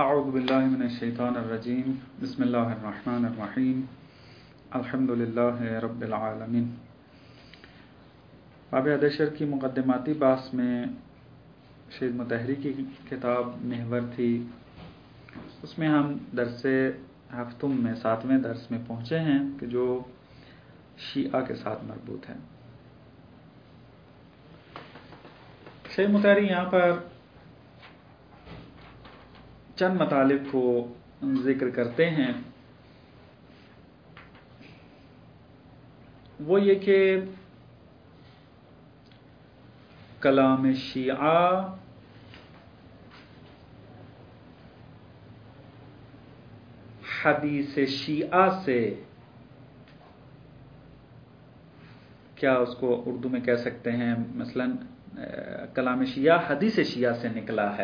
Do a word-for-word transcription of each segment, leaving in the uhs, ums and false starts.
اعوذ باللہ من الشیطان الرجیم بسم اللہ الرحمن الرحیم الحمد للہ رب العالمین۔ باب ادشر کی مقدماتی بحث میں شہید مطہری کی کتاب محور تھی، اس میں ہم درس ہفتم میں ساتویں درس میں پہنچے ہیں کہ جو شیعہ کے ساتھ مربوط ہے۔ شہید مطہری یہاں پر چند مطالب کو ذکر کرتے ہیں، وہ یہ کہ کلام شیعہ حدیث شیعہ سے، کیا اس کو اردو میں کہہ سکتے ہیں، مثلا کلام شیعہ حدیث شیعہ سے نکلا ہے۔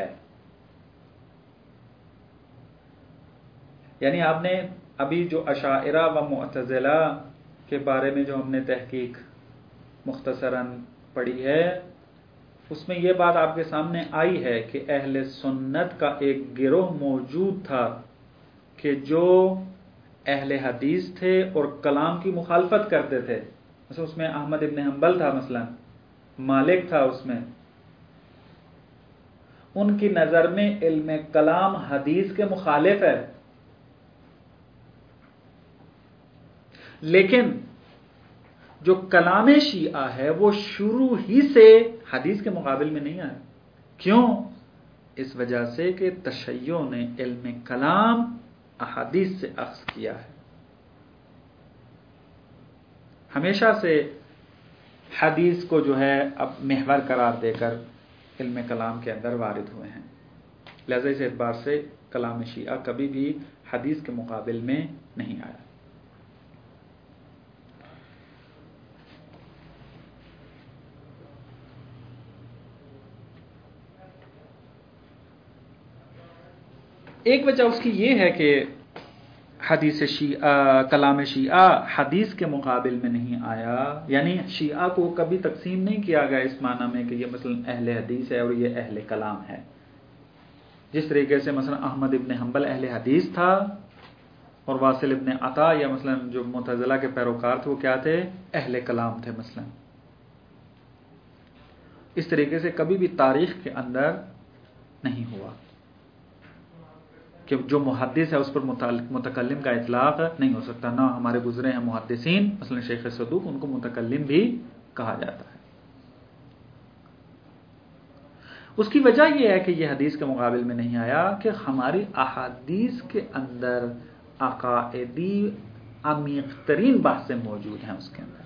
یعنی آپ نے ابھی جو اشاعرہ و معتزلہ کے بارے میں جو ہم نے تحقیق مختصراً پڑھی ہے، اس میں یہ بات آپ کے سامنے آئی ہے کہ اہل سنت کا ایک گروہ موجود تھا کہ جو اہل حدیث تھے اور کلام کی مخالفت کرتے تھے۔ مثلا اس میں احمد ابن حنبل تھا، مثلا مالک تھا، اس میں ان کی نظر میں علم کلام حدیث کے مخالف ہے، لیکن جو کلام شیعہ ہے وہ شروع ہی سے حدیث کے مقابل میں نہیں آیا۔ کیوں؟ اس وجہ سے کہ تشیع نے علم کلام احادیث سے اخذ کیا ہے، ہمیشہ سے حدیث کو جو ہے اب محور قرار دے کر علم کلام کے اندر وارد ہوئے ہیں، لہذا اس اعتبار سے کلام شیعہ کبھی بھی حدیث کے مقابل میں نہیں آیا۔ ایک وجہ اس کی یہ ہے کہ حدیث شیعہ کلام شیعہ حدیث کے مقابل میں نہیں آیا، یعنی شیعہ کو کبھی تقسیم نہیں کیا گیا اس معنی میں کہ یہ مثلا اہل حدیث ہے اور یہ اہل کلام ہے۔ جس طریقے سے مثلا احمد ابن حنبل اہل حدیث تھا اور واصل ابن عطا یا مثلا جو معتزلہ کے پیروکار تھے وہ کیا تھے؟ اہل کلام تھے مثلا۔ اس طریقے سے کبھی بھی تاریخ کے اندر نہیں ہوا کہ جو محدث ہے اس پر متکلم کا اطلاق نہیں ہو سکتا، نہ ہمارے گزرے ہیں محدثین، مثلا شیخ صدوق، ان کو متکلم بھی کہا جاتا ہے۔ اس کی وجہ یہ ہے کہ یہ حدیث کے مقابل میں نہیں آیا کہ ہماری احادیث کے اندر عقائدی عمیق ترین بحثیں موجود ہیں۔ اس کے اندر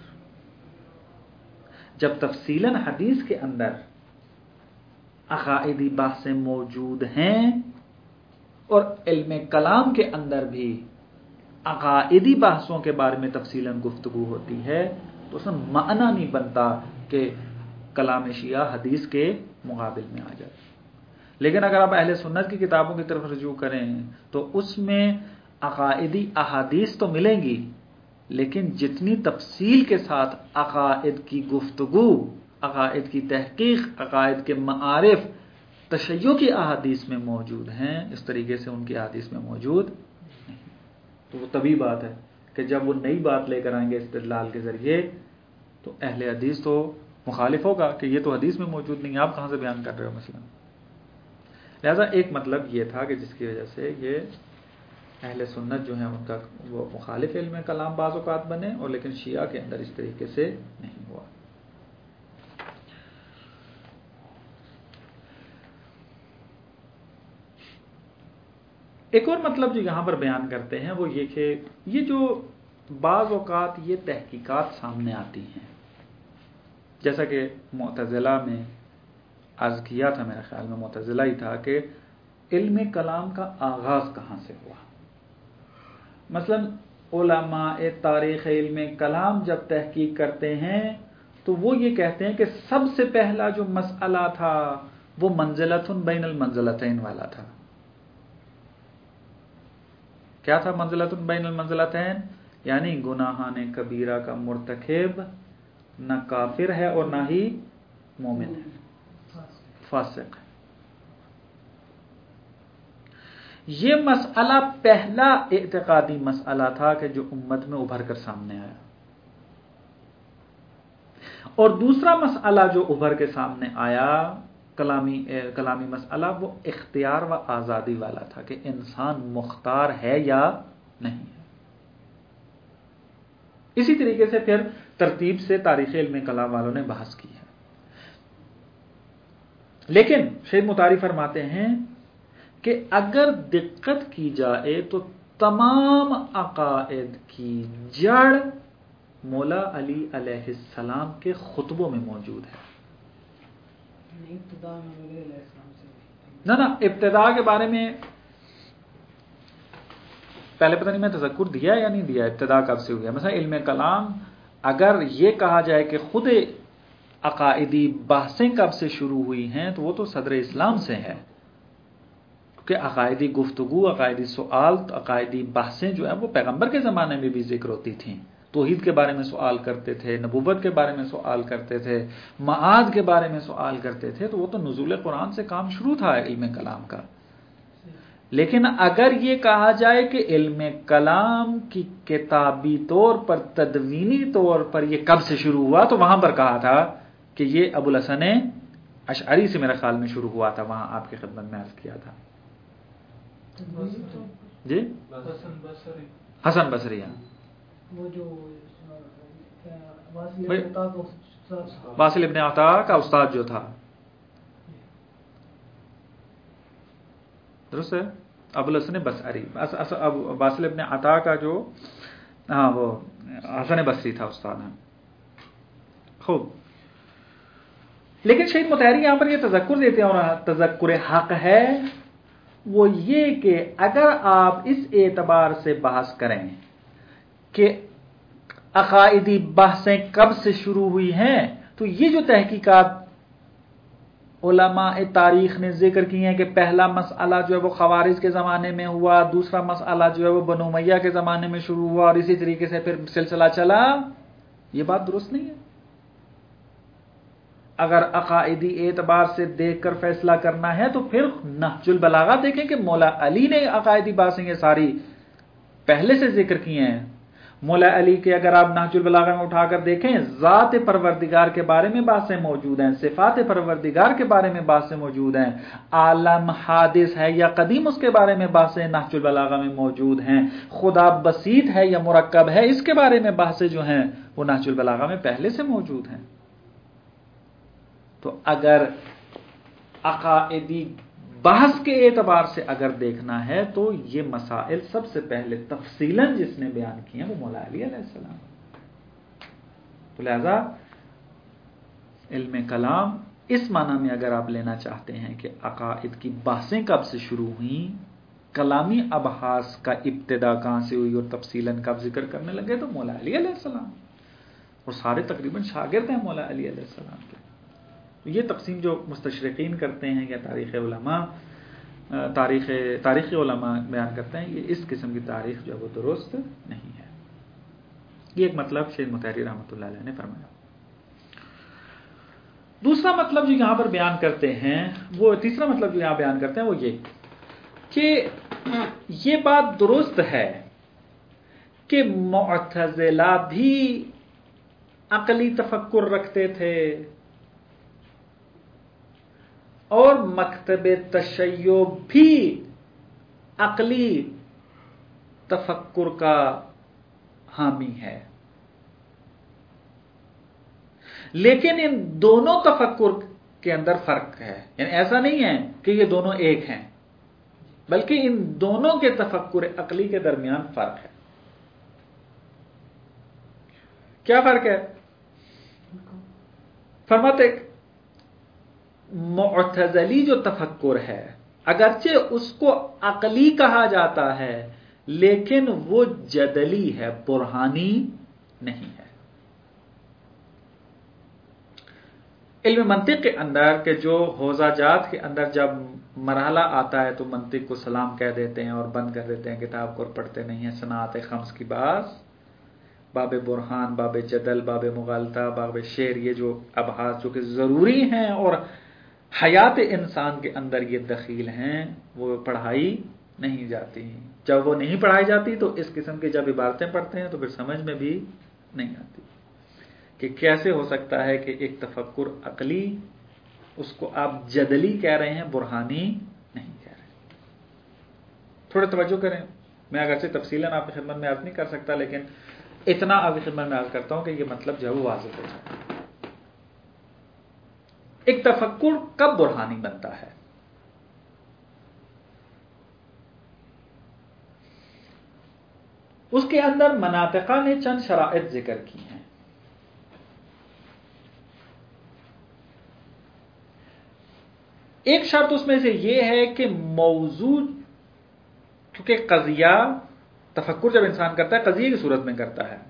جب تفصیلاً حدیث کے اندر عقائدی بحثیں موجود ہیں اور علم کلام کے اندر بھی عقائدی بحثوں کے بارے میں تفصیلاً گفتگو ہوتی ہے، تو اس میں معنی نہیں بنتا کہ کلام شیعہ حدیث کے مقابل میں آ جائے۔ لیکن اگر آپ اہل سنت کی کتابوں کی طرف رجوع کریں تو اس میں عقائدی احادیث تو ملیں گی، لیکن جتنی تفصیل کے ساتھ عقائد کی گفتگو، عقائد کی تحقیق، عقائد کے معارف تشیع کی احادیث میں موجود ہیں، اس طریقے سے ان کی احادیث میں موجود نہیں۔ تو وہ طبیعی بات ہے کہ جب وہ نئی بات لے کر آئیں گے استدلال کے ذریعے تو اہل حدیث تو مخالف ہوگا کہ یہ تو حدیث میں موجود نہیں، آپ کہاں سے بیان کر رہے ہو مثلا۔ لہذا ایک مطلب یہ تھا کہ جس کی وجہ سے یہ اہل سنت جو ہیں ان کا وہ مخالف علم کلام بعض اوقات بنے، اور لیکن شیعہ کے اندر اس طریقے سے نہیں ہوا۔ ایک اور مطلب جو یہاں پر بیان کرتے ہیں وہ یہ کہ یہ جو بعض اوقات یہ تحقیقات سامنے آتی ہیں، جیسا کہ معتزلہ میں عرض کیا تھا، میرے خیال میں معتزلہ ہی تھا کہ علم کلام کا آغاز کہاں سے ہوا۔ مثلا علماء تاریخ علم کلام جب تحقیق کرتے ہیں تو وہ یہ کہتے ہیں کہ سب سے پہلا جو مسئلہ تھا وہ منزلۃ بین المنزلتین والا تھا۔ کیا تھا منزلۃ بین المنزلتین؟ یعنی گناہان کبیرہ کا مرتکب نہ کافر ہے اور نہ ہی مومن ہے، فاسق ہے۔ یہ مسئلہ پہلا اعتقادی مسئلہ تھا کہ جو امت میں ابھر کر سامنے آیا، اور دوسرا مسئلہ جو ابھر کے سامنے آیا کلامی کلامی مسئلہ، وہ اختیار و آزادی والا تھا کہ انسان مختار ہے یا نہیں ہے۔ اسی طریقے سے پھر ترتیب سے تاریخ علم کلام والوں نے بحث کی ہے، لیکن شیخ مطاری فرماتے ہیں کہ اگر دقت کی جائے تو تمام عقائد کی جڑ مولا علی علیہ السلام کے خطبوں میں موجود ہے۔ نہ نہ ابتدا کے بارے میں پہلے پتہ نہیں میں تذکر دیا یا نہیں دیا، ابتدا کب سے ہوئی ہے۔ مثلا علم کلام اگر یہ کہا جائے کہ خود عقائدی بحثیں کب سے شروع ہوئی ہیں تو وہ تو صدر اسلام سے ہے، کہ عقائدی گفتگو، عقائدی سوال، عقائدی بحثیں جو ہیں وہ پیغمبر کے زمانے میں بھی ذکر ہوتی تھیں، توحید کے بارے میں سوال کرتے تھے، نبوت کے بارے میں سوال کرتے تھے، معاد کے بارے میں سوال کرتے تھے، تو وہ تو نزول قرآن سے کام شروع تھا علم کلام کا۔ لیکن اگر یہ کہا جائے کہ علم کلام کی کتابی طور پر، تدوینی طور پر یہ کب سے شروع ہوا، تو وہاں پر کہا تھا کہ یہ ابو الحسن اشعری سے میرے خیال میں شروع ہوا تھا، وہاں آپ کی خدمت میں عرض کیا تھا جی حسن بصری، وہ جو واصل ابن عطا کا استاد جو تھا، درست ہے، ابو الحسن بصری، واصل ابن عطا کا جو ہاں وہ حسن بصری تھا استاد ہے۔ خوب، لیکن شہید مطہری یہاں پر یہ تذکر دیتے ہیں، اور تذکر حق ہے وہ یہ کہ اگر آپ اس اعتبار سے بحث کریں کہ عقائدی بحثیں کب سے شروع ہوئی ہیں، تو یہ جو تحقیقات علماء تاریخ نے ذکر کی ہیں کہ پہلا مسئلہ جو ہے وہ خوارج کے زمانے میں ہوا، دوسرا مسئلہ جو ہے وہ بنو امیہ کے زمانے میں شروع ہوا، اور اسی طریقے سے پھر سلسلہ چلا، یہ بات درست نہیں ہے۔ اگر عقائدی اعتبار سے دیکھ کر فیصلہ کرنا ہے تو پھر نہج البلاغہ دیکھیں کہ مولا علی نے عقائدی باتیں یہ ساری پہلے سے ذکر کی ہیں۔ مولا علی کے اگر آپ نہج البلاغہ میں اٹھا کر دیکھیں، ذات پروردگار کے بارے میں باتیں موجود ہیں، صفات پروردگار کے بارے میں باتیں موجود ہیں، عالم حادث ہے یا قدیم اس کے بارے میں باتیں نہج البلاغہ میں موجود ہیں، خدا بسیط ہے یا مرکب ہے اس کے بارے میں باتیں جو ہیں وہ نہج البلاغہ میں پہلے سے موجود ہیں۔ تو اگر عقائدی بحث کے اعتبار سے اگر دیکھنا ہے تو یہ مسائل سب سے پہلے تفصیلاً جس نے بیان کی ہیں وہ مولا علی علیہ السلام۔ تو لہذا علم کلام اس معنی میں اگر آپ لینا چاہتے ہیں کہ عقائد کی بحثیں کب سے شروع ہوئیں، کلامی ابحاث کا ابتدا کہاں سے ہوئی اور تفصیلاً کب ذکر کرنے لگے، تو مولا علی علیہ السلام، اور سارے تقریباً شاگرد ہیں مولا علی علیہ السلام کے۔ یہ تقسیم جو مستشرقین کرتے ہیں یا تاریخ علماء تاریخ تاریخی علماء بیان کرتے ہیں، یہ اس قسم کی تاریخ جو ہے وہ درست نہیں ہے۔ یہ ایک مطلب شیخ مطہری رحمۃ اللہ علیہ نے فرمایا۔ دوسرا مطلب جو یہاں پر بیان کرتے ہیں، وہ تیسرا مطلب جو یہاں بیان کرتے ہیں وہ یہ کہ یہ بات درست ہے کہ معتزلہ بھی عقلی تفکر رکھتے تھے اور مکتب تشیع بھی عقلی تفکر کا حامی ہے، لیکن ان دونوں تفکر کے اندر فرق ہے، یعنی ایسا نہیں ہے کہ یہ دونوں ایک ہیں، بلکہ ان دونوں کے تفکر عقلی کے درمیان فرق ہے۔ کیا فرق ہے؟ فرماتے معتزلی جو تفکر ہے اگرچہ اس کو عقلی کہا جاتا ہے لیکن وہ جدلی ہے، برہانی نہیں ہے۔ علم منطق کے اندر کہ جو حوزہ جات کے اندر جب مرحلہ آتا ہے تو منطق کو سلام کہہ دیتے ہیں اور بند کر دیتے ہیں، کتاب کو پڑھتے نہیں ہیں، صنعت خمس کی باز، باب برہان، باب جدل، باب مغالطہ، باب شعر، یہ جو ابحاث جو کہ ضروری ہیں اور حیات انسان کے اندر یہ دخیل ہیں، وہ پڑھائی نہیں جاتی. جب وہ نہیں پڑھائی جاتی تو اس قسم کی جب عبارتیں پڑھتے ہیں تو پھر سمجھ میں بھی نہیں آتی کہ کیسے ہو سکتا ہے کہ ایک تفکر عقلی اس کو آپ جدلی کہہ رہے ہیں، برہانی نہیں کہہ رہے. تھوڑا توجہ کریں. میں اگرچہ تفصیلاً آپ کی خدمت میں عرض نہیں کر سکتا، لیکن اتنا آپ کی خدمت میں عرض کرتا ہوں کہ یہ مطلب جو ہے وہ واضح ہو جائے. ایک تفکر کب برہانی بنتا ہے؟ اس کے اندر مناطقہ نے چند شرائط ذکر کی ہیں. ایک شرط اس میں سے یہ ہے کہ موضوع، کیونکہ قضیہ تفکر جب انسان کرتا ہے قضیے کی صورت میں کرتا ہے،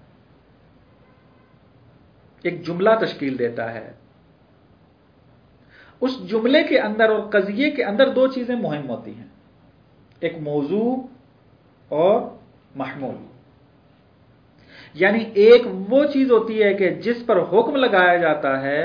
ایک جملہ تشکیل دیتا ہے. اس جملے کے اندر اور قضیے کے اندر دو چیزیں مہم ہوتی ہیں، ایک موضوع اور محمول. یعنی ایک وہ چیز ہوتی ہے کہ جس پر حکم لگایا جاتا ہے،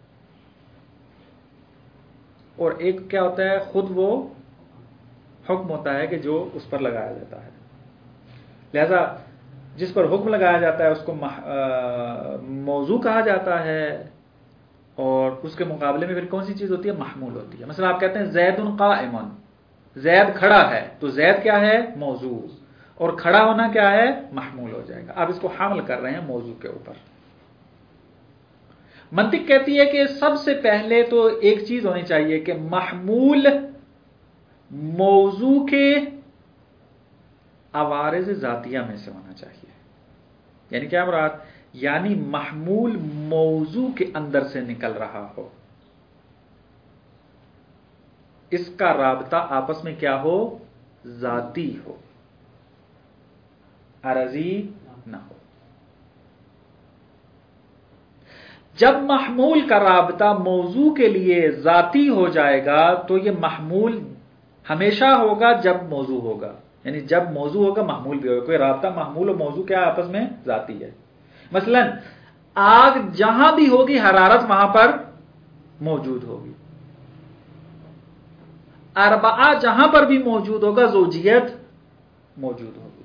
اور ایک کیا ہوتا ہے، خود وہ حکم ہوتا ہے کہ جو اس پر لگایا جاتا ہے. لہذا جس پر حکم لگایا جاتا ہے اس کو موضوع کہا جاتا ہے، اور اس کے مقابلے میں پھر کون سی چیز ہوتی ہے، محمول ہوتی ہے. مثلا آپ کہتے ہیں زید قائم، زید کھڑا ہے، تو زید کیا ہے، موضوع، اور کھڑا ہونا کیا ہے، محمول ہو جائے گا. آپ اس کو حمل کر رہے ہیں موضوع کے اوپر. منطق کہتی ہے کہ سب سے پہلے تو ایک چیز ہونی چاہیے کہ محمول موضوع کے عوارض ذاتیہ میں سے ہونا چاہیے. یعنی کیا مراد، یعنی محمول موضوع کے اندر سے نکل رہا ہو، اس کا رابطہ آپس میں کیا ہو، ذاتی ہو، عرضی نہ ہو. جب محمول کا رابطہ موضوع کے لیے ذاتی ہو جائے گا تو یہ محمول ہمیشہ ہوگا جب موضوع ہوگا. یعنی جب موضوع ہوگا محمول بھی ہوگا. کوئی رابطہ محمول اور موضوع کیا آپس میں ذاتی ہے. مثلا آگ جہاں بھی ہوگی حرارت وہاں پر موجود ہوگی. اربعہ جہاں پر بھی موجود ہوگا زوجیت موجود ہوگی.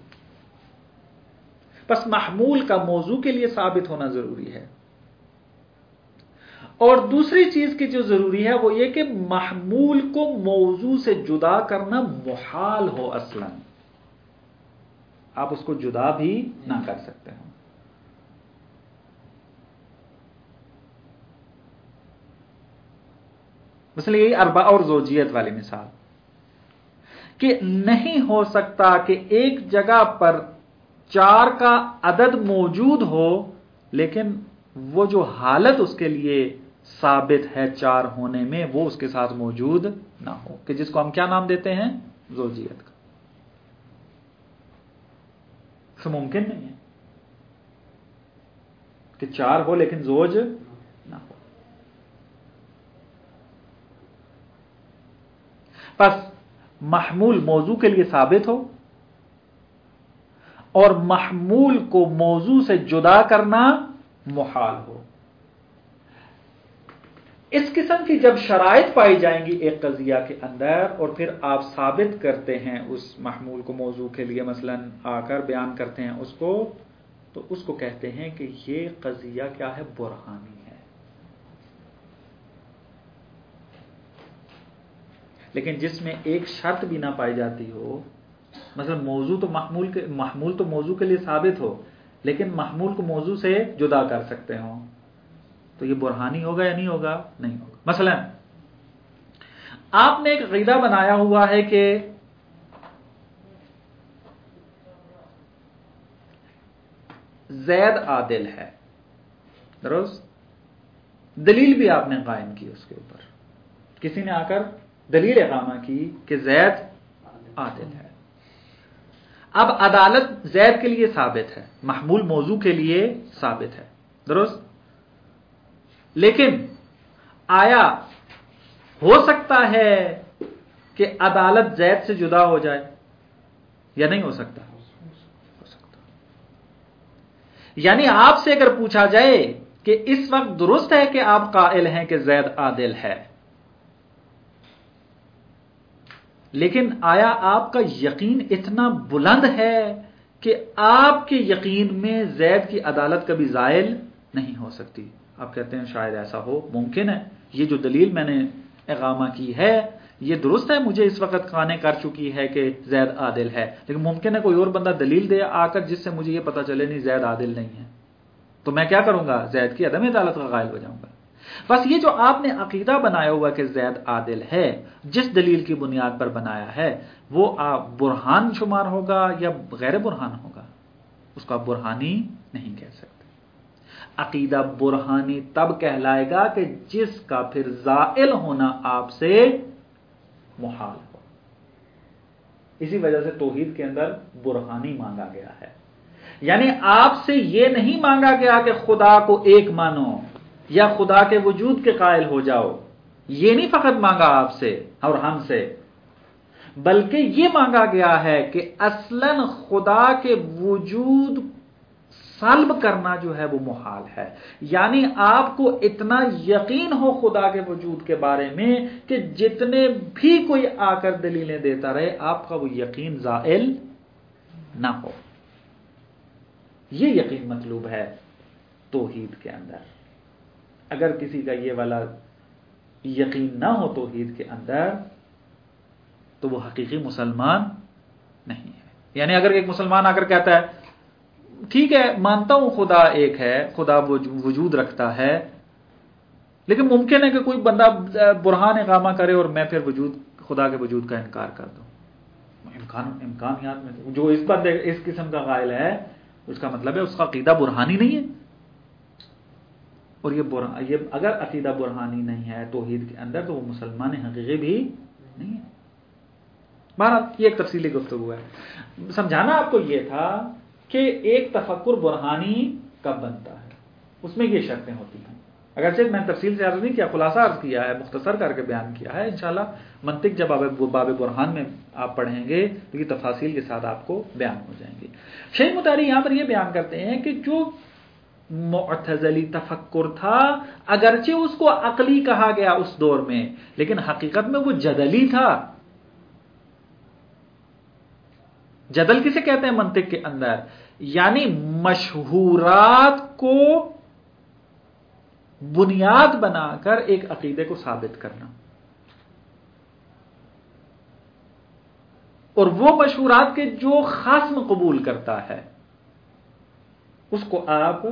بس محمول کا موضوع کے لیے ثابت ہونا ضروری ہے. اور دوسری چیز کی جو ضروری ہے وہ یہ کہ محمول کو موضوع سے جدا کرنا محال ہو. اصلا آپ اس کو جدا بھی نہ کر سکتے ہو. مثلا یہی اربعہ اور زوجیت والی مثال کہ نہیں ہو سکتا کہ ایک جگہ پر چار کا عدد موجود ہو لیکن وہ جو حالت اس کے لیے ثابت ہے چار ہونے میں وہ اس کے ساتھ موجود نہ ہو، کہ جس کو ہم کیا نام دیتے ہیں، زوجیت کا. تو ممکن نہیں ہے کہ چار ہو لیکن زوج نہ ہو. بس محمول موضوع کے لیے ثابت ہو اور محمول کو موضوع سے جدا کرنا محال ہو. اس قسم کی جب شرائط پائی جائیں گی ایک قضیہ کے اندر اور پھر آپ ثابت کرتے ہیں اس محمول کو موضوع کے لیے، مثلا آ کر بیان کرتے ہیں اس کو، تو اس کو کہتے ہیں کہ یہ قضیہ کیا ہے، برہانی ہے. لیکن جس میں ایک شرط بھی نہ پائی جاتی ہو، مثلا موضوع تو محمول کے محمول تو موضوع کے لیے ثابت ہو لیکن محمول کو موضوع سے جدا کر سکتے ہوں، تو یہ برہانی ہوگا یا نہیں ہوگا؟ نہیں ہوگا. مثلا آپ نے ایک عقیدہ بنایا ہوا ہے کہ زید عادل ہے، درست؟ دلیل بھی آپ نے قائم کی اس کے اوپر، کسی نے آ کر دلیل اقامہ کی کہ زید عادل ہے. اب عدالت زید کے لیے ثابت ہے، محمول موضوع کے لیے ثابت ہے، درست؟ لیکن آیا ہو سکتا ہے کہ عدالت زید سے جدا ہو جائے یا نہیں ہو سکتا؟ ہو سکتا. یعنی آپ سے اگر پوچھا جائے کہ اس وقت درست ہے کہ آپ قائل ہیں کہ زید عادل ہے، لیکن آیا آپ کا یقین اتنا بلند ہے کہ آپ کے یقین میں زید کی عدالت کبھی زائل نہیں ہو سکتی؟ آپ کہتے ہیں شاید ایسا ہو، ممکن ہے، یہ جو دلیل میں نے اقامہ کی ہے یہ درست ہے، مجھے اس وقت قانع کر چکی ہے کہ زید عادل ہے، لیکن ممکن ہے کوئی اور بندہ دلیل دے آ کر جس سے مجھے یہ پتہ چلے نہیں زید عادل نہیں ہے، تو میں کیا کروں گا؟ زید کی عدم عدالت کا قائل ہو جاؤں گا۔ بس یہ جو آپ نے عقیدہ بنایا ہوا کہ زید عادل ہے، جس دلیل کی بنیاد پر بنایا ہے، وہ آپ برہان شمار ہوگا یا غیر برہان ہوگا؟ اس کو آپ برہانی نہیں کہہ سکتے۔ عقیدہ برہانی تب کہلائے گا کہ جس کا پھر زائل ہونا آپ سے محال ہو۔ اسی وجہ سے توحید کے اندر برہانی مانگا گیا ہے، یعنی آپ سے یہ نہیں مانگا گیا کہ خدا کو ایک مانو یا خدا کے وجود کے قائل ہو جاؤ، یہ نہیں فقط مانگا آپ سے اور ہم سے، بلکہ یہ مانگا گیا ہے کہ اصلاً خدا کے وجود سلب کرنا جو ہے وہ محال ہے، یعنی آپ کو اتنا یقین ہو خدا کے وجود کے بارے میں کہ جتنے بھی کوئی آ کر دلیلیں دیتا رہے آپ کا وہ یقین زائل نہ ہو۔ یہ یقین مطلوب ہے توحید کے اندر۔ اگر کسی کا یہ والا یقین نہ ہو توحید کے اندر تو وہ حقیقی مسلمان نہیں ہے۔ یعنی اگر ایک مسلمان آ کر کہتا ہے ٹھیک ہے مانتا ہوں خدا ایک ہے، خدا وجود رکھتا ہے، لیکن ممکن ہے کہ کوئی بندہ برہان اقامہ کرے اور میں پھر وجود خدا کے وجود کا انکار کر دوں، امکان امکانیات میں جو اس پر اس قسم کا قائل ہے اس کا مطلب ہے اس کا عقیدہ برہانی نہیں ہے، اور یہ برہان یہ اگر عقیدہ برہانی نہیں ہے توحید کے اندر تو وہ مسلمان حقیقی بھی نہیں ہے۔ بہرحال یہ ایک تفصیلی گفتگو ہے۔ سمجھانا آپ کو یہ تھا کہ ایک تفکر برہانی کب بنتا ہے، اس میں یہ شرطیں ہوتی ہیں۔ اگرچہ میں تفصیل سے عرض نہیں کیا، خلاصہ عرض کیا ہے، مختصر کر کے بیان کیا ہے، انشاءاللہ منطق جب باب برہان میں آپ پڑھیں گے تو یہ تفاصیل کے ساتھ آپ کو بیان ہو جائیں گے۔ شیخ مطہری یہاں پر یہ بیان کرتے ہیں کہ جو معتزلی تفکر تھا اگرچہ اس کو عقلی کہا گیا اس دور میں، لیکن حقیقت میں وہ جدلی تھا۔ جدل کسے کہتے ہیں منطق کے اندر؟ یعنی مشہورات کو بنیاد بنا کر ایک عقیدے کو ثابت کرنا، اور وہ مشہورات کے جو خصم قبول کرتا ہے اس کو آپ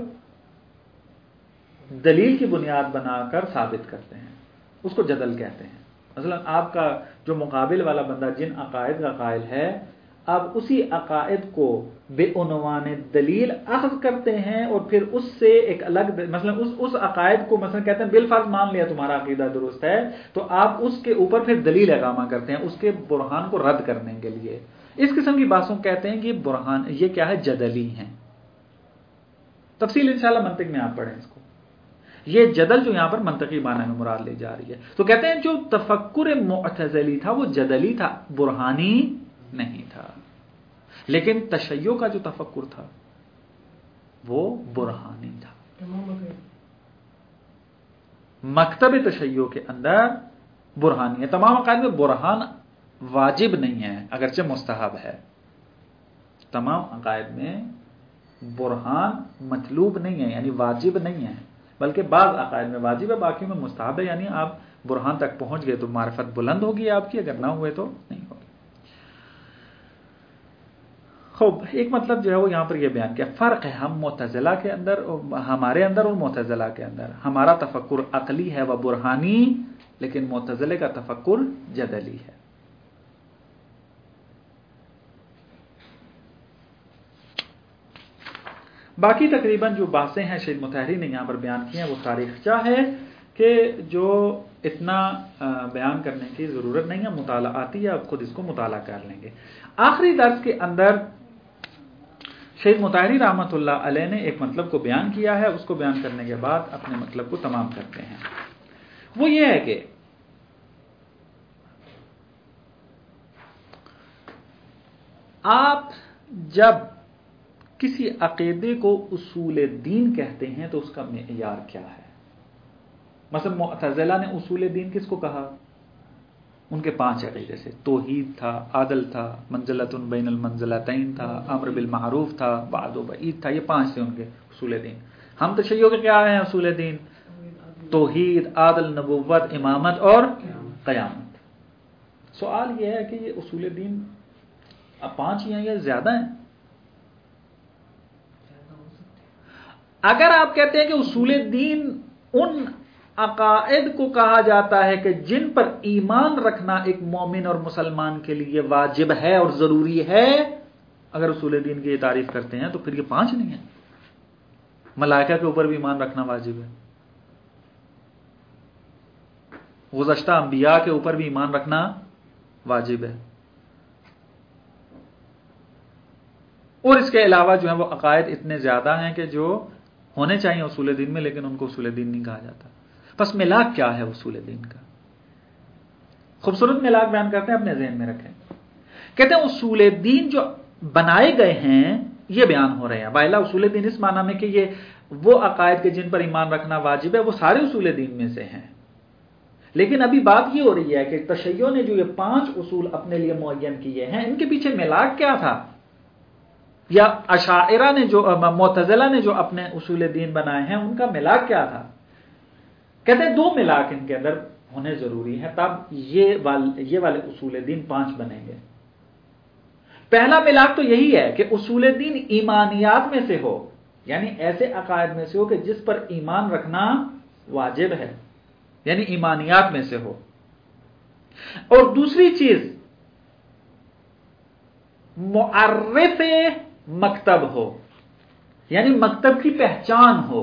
دلیل کی بنیاد بنا کر ثابت کرتے ہیں، اس کو جدل کہتے ہیں۔ مثلا آپ کا جو مقابل والا بندہ جن عقائد کا قائل ہے، آپ اسی عقائد کو بے عنوان دلیل اخذ کرتے ہیں اور پھر اس سے ایک الگ مثلا اس اس عقائد کو مثلا کہتے ہیں بالفرض مان لیا تمہارا عقیدہ درست ہے، تو آپ اس کے اوپر پھر دلیل اقامہ کرتے ہیں اس کے برہان کو رد کرنے کے لیے۔ اس قسم کی باتوں کہتے ہیں کہ یہ برہان یہ کیا ہے؟ جدلی ہیں۔ تفصیل انشاءاللہ منطق میں آپ پڑھیں اس کو۔ یہ جدل جو یہاں پر منطقی معنی میں مراد لی جا رہی ہے، تو کہتے ہیں جو تفکر معتزلی تھا وہ جدلی تھا، برہانی نہیں تھا، لیکن تشیع کا جو تفکر تھا وہ برہانی تھا۔ مکتب تشیع کے اندر برہانی ہے۔ تمام عقائد میں برہان واجب نہیں ہے اگرچہ مستحب ہے، تمام عقائد میں برہان مطلوب نہیں ہے یعنی واجب نہیں ہے، بلکہ بعض عقائد میں واجب ہے، باقی میں مستحب ہے، یعنی آپ برہان تک پہنچ گئے تو معرفت بلند ہوگی آپ کی، اگر نہ ہوئے تو نہیں ہوگی۔ خوب، ایک مطلب جو ہے وہ یہاں پر یہ بیان کیا، فرق ہے ہم معتزلہ کے اندر، ہمارے اندر اور معتزلہ کے اندر۔ ہمارا تفکر عقلی ہے و برہانی، لیکن معتزلے کا تفکر جدلی ہے۔ باقی تقریباً جو باتیں ہیں شیخ مطہری نے یہاں پر بیان کی ہیں وہ تاریخچہ ہے کہ جو اتنا بیان کرنے کی ضرورت نہیں ہے، مطالعاتی ہے، آپ خود اس کو مطالعہ کر لیں گے۔ آخری درس کے اندر شیخ مطہری رحمۃ اللہ علیہ نے ایک مطلب کو بیان کیا ہے، اس کو بیان کرنے کے بعد اپنے مطلب کو تمام کرتے ہیں۔ وہ یہ ہے کہ آپ جب کسی عقیدے کو اصول دین کہتے ہیں تو اس کا معیار کیا ہے؟ مثلا معتزلہ نے اصول دین کس کو کہا؟ ان کے پانچ عقیدے سے توحید تھا، عدل تھا، منزلۃ بین المنزلتین تھا، امر بالمعروف تھا، وعد و وعید تھا. یہ پانچ تھے ان کے اصول دین. ہم تشیع کے کیا ہیں اصول دین؟ توحید، عدل، نبوت، امامت اور قیامت. سوال یہ ہے کہ یہ اصول دین اب پانچ ہی ہیں یا زیادہ ہیں؟ اگر آپ کہتے ہیں کہ اصول دین ان عقائد کو کہا جاتا ہے کہ جن پر ایمان رکھنا ایک مومن اور مسلمان کے لیے واجب ہے اور ضروری ہے، اگر اصول دین کی یہ تعریف کرتے ہیں تو پھر یہ پانچ نہیں ہیں. ملائکہ کے اوپر بھی ایمان رکھنا واجب ہے، گزشتہ انبیاء کے اوپر بھی ایمان رکھنا واجب ہے، اور اس کے علاوہ جو ہے وہ عقائد اتنے زیادہ ہیں کہ جو ہونے چاہیے اصول دین میں، لیکن ان کو اصول دین نہیں کہا جاتا. پس ملاک کیا ہے اصول دین کا؟ خوبصورت ملاک بیان کرتے ہیں، اپنے ذہن میں رکھیں. کہتے ہیں اصول دین جو بنائے گئے ہیں یہ بیان ہو رہے ہیں. بالا اصول دین اس معنی میں کہ یہ وہ عقائد کے جن پر ایمان رکھنا واجب ہے وہ سارے اصول دین میں سے ہیں، لیکن ابھی بات یہ ہو رہی ہے کہ تشیع نے جو یہ پانچ اصول اپنے لیے معین کیے ہیں ان کے پیچھے ملاک کیا تھا، یا اشاعرہ نے جو معتزلہ نے جو اپنے اصول دین بنائے ہیں ان کا ملاک کیا تھا. کہتے ہیں دو ملاک ان کے اندر ہونے ضروری ہیں تب یہ والے یہ والے اصول دین پانچ بنیں گے. پہلا ملاک تو یہی ہے کہ اصول دین ایمانیات میں سے ہو، یعنی ایسے عقائد میں سے ہو کہ جس پر ایمان رکھنا واجب ہے، یعنی ایمانیات میں سے ہو. اور دوسری چیز معرف مکتب ہو، یعنی مکتب کی پہچان ہو.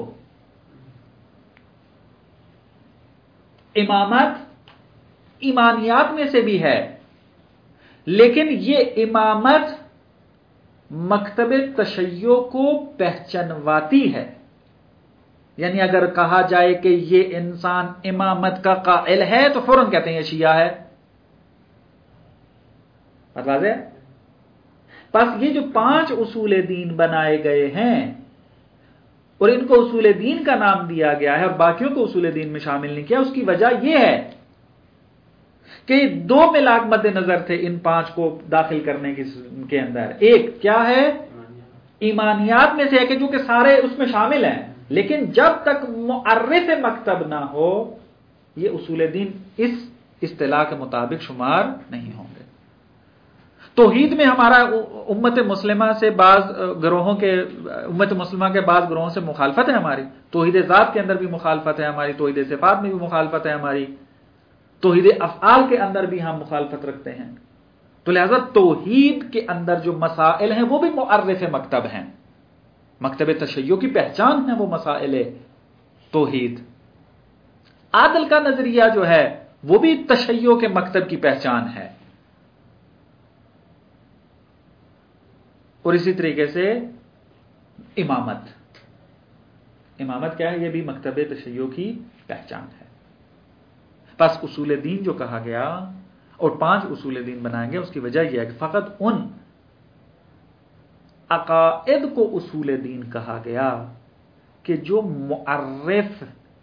امامت ایمانیات میں سے بھی ہے، لیکن یہ امامت مکتب تشیع کو پہچانواتی ہے. یعنی اگر کہا جائے کہ یہ انسان امامت کا قائل ہے تو فوراً کہتے ہیں یہ شیعہ ہے. بات واضح ہے؟ پس یہ جو پانچ اصول دین بنائے گئے ہیں اور ان کو اصول دین کا نام دیا گیا ہے اور باقیوں کو اصول دین میں شامل نہیں کیا، اس کی وجہ یہ ہے کہ دو ملاک مد نظر تھے ان پانچ کو داخل کرنے کے اندر. ایک کیا ہے؟ ایمانیات میں سے ہے کہ جو کہ سارے اس میں شامل ہیں، لیکن جب تک معرف مکتب نہ ہو یہ اصول دین اس اصطلاح کے مطابق شمار نہیں ہوں گے. توحید میں ہمارا امت مسلمہ سے بعض گروہوں کے امت مسلمہ کے بعض گروہوں سے مخالفت ہے ہماری. توحید ذات کے اندر بھی مخالفت ہے ہماری، توحید صفات میں بھی مخالفت ہے ہماری، توحید افعال کے اندر بھی ہم مخالفت رکھتے ہیں. تو لہذا توحید کے اندر جو مسائل ہیں وہ بھی معرف مکتب ہیں، مکتب تشیع کی پہچان ہے وہ مسائل توحید. عدل کا نظریہ جو ہے وہ بھی تشیع کے مکتب کی پہچان ہے. اور اسی طریقے سے امامت امامت کیا ہے؟ یہ بھی مکتب تشیع کی پہچان ہے. پس اصول دین جو کہا گیا اور پانچ اصول دین بنائیں گے اس کی وجہ یہ ہے کہ فقط ان عقائد کو اصول دین کہا گیا کہ جو معرف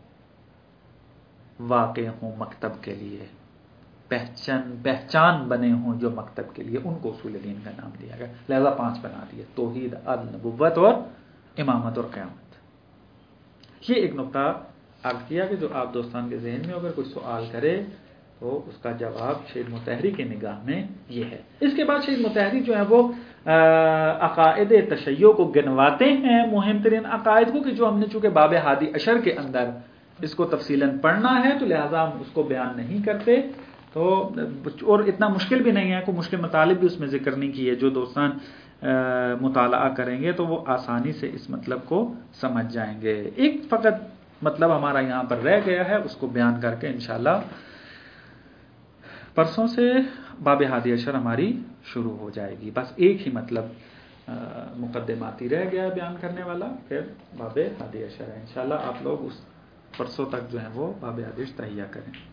واقع ہوں مکتب کے لیے، پہچان پہچان بنے ہوں جو مکتب کے لیے، ان کو اصول دین کا نام دیا گیا. لہذا پانچ بنا دیے: توحید، عدل، نبوت اور امامت اور قیامت. یہ ایک نقطہ عرض کیا کہ جو آپ دوستان کے ذہن میں اگر کوئی سوال کرے تو اس کا جواب شہید مطہری کی نگاہ میں یہ ہے. اس کے بعد شہید مطہری جو ہے وہ عقائد تشیع کو گنواتے ہیں، مہم ترین عقائد کو، کہ جو ہم نے چونکہ باب ہادی عشر کے اندر اس کو تفصیلاً پڑھنا ہے تو لہذا ہم اس کو بیان نہیں کرتے. تو اور اتنا مشکل بھی نہیں ہے، کوئی مشکل مطالب بھی اس میں ذکر نہیں کیے. جو دوستان مطالعہ کریں گے تو وہ آسانی سے اس مطلب کو سمجھ جائیں گے. ایک فقط مطلب ہمارا یہاں پر رہ گیا ہے، اس کو بیان کر کے انشاءاللہ پرسوں سے باب ہادی عشر ہماری شروع ہو جائے گی. بس ایک ہی مطلب مقدماتی رہ گیا بیان کرنے والا، پھر باب ہادی عشر ہے. انشاءاللہ آپ لوگ اس پرسوں تک جو ہے وہ باب ہادی عشر تہیہ کریں.